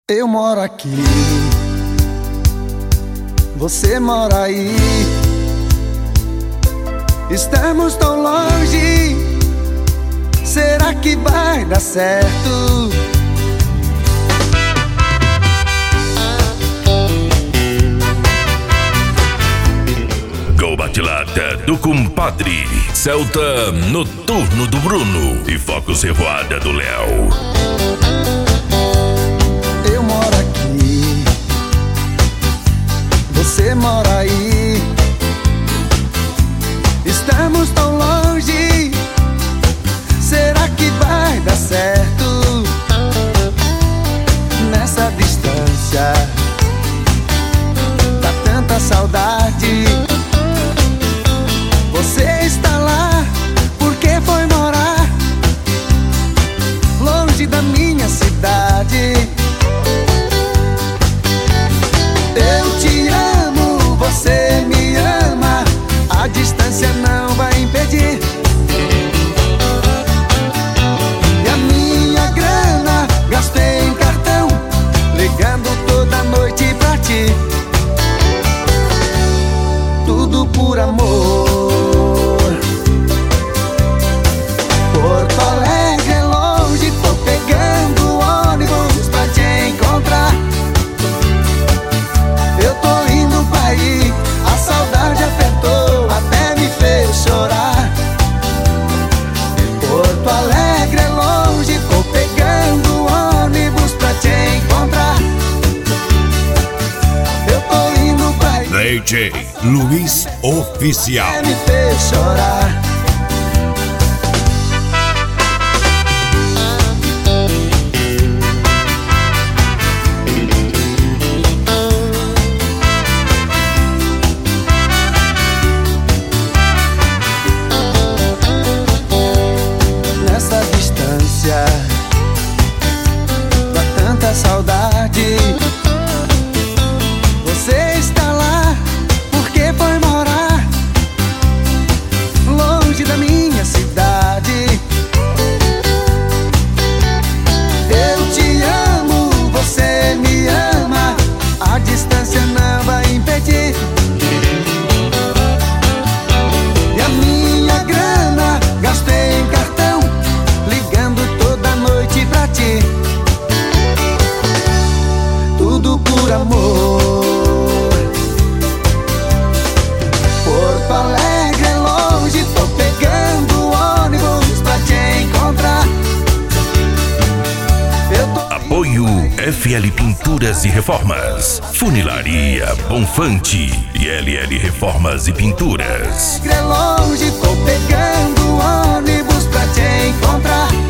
Eu moro aqui, você mora aí. Estamos tão longe, será que vai dar certo? Gol Batilada do compadre, Celta Noturno do Bruno e Focus Revoada do Léo. Eu moro aqui, você mora aí. Estamos tão longe, será que vai dar certo? Nessa distância, dá tanta saudade. Você está lá, porque foi morar longe da minha cidade. Eu te amo, você me ama, a distância não vai impedir. E a minha grana gastei em cartão, ligando toda noite pra ti. Tudo por amor. Porto Alegre é longe, tô pegando ônibus pra te encontrar. Eu tô indo pra aí, a saudade apertou, até me fez chorar. Porto Alegre é longe, tô pegando ônibus pra te encontrar. Eu tô indo pra aí, DJ Luiz Oficial. até me fez chorar. Nessa distância, dá tanta saudade. Você está lá, porque foi morar longe da minha cidade. Eu te amo, você me ama, a distância não vai impedir. E a minha grana gastei em cartão, ligando toda noite pra ti. Tudo por amor. Porto Alegre é longe, tô pegando ônibus pra te encontrar. Eu tô Apoio FL Pinturas e Reformas, Funilaria Bonfante e LL Reformas e Pinturas. Alegre é longe, tô pegando ônibus pra te encontrar.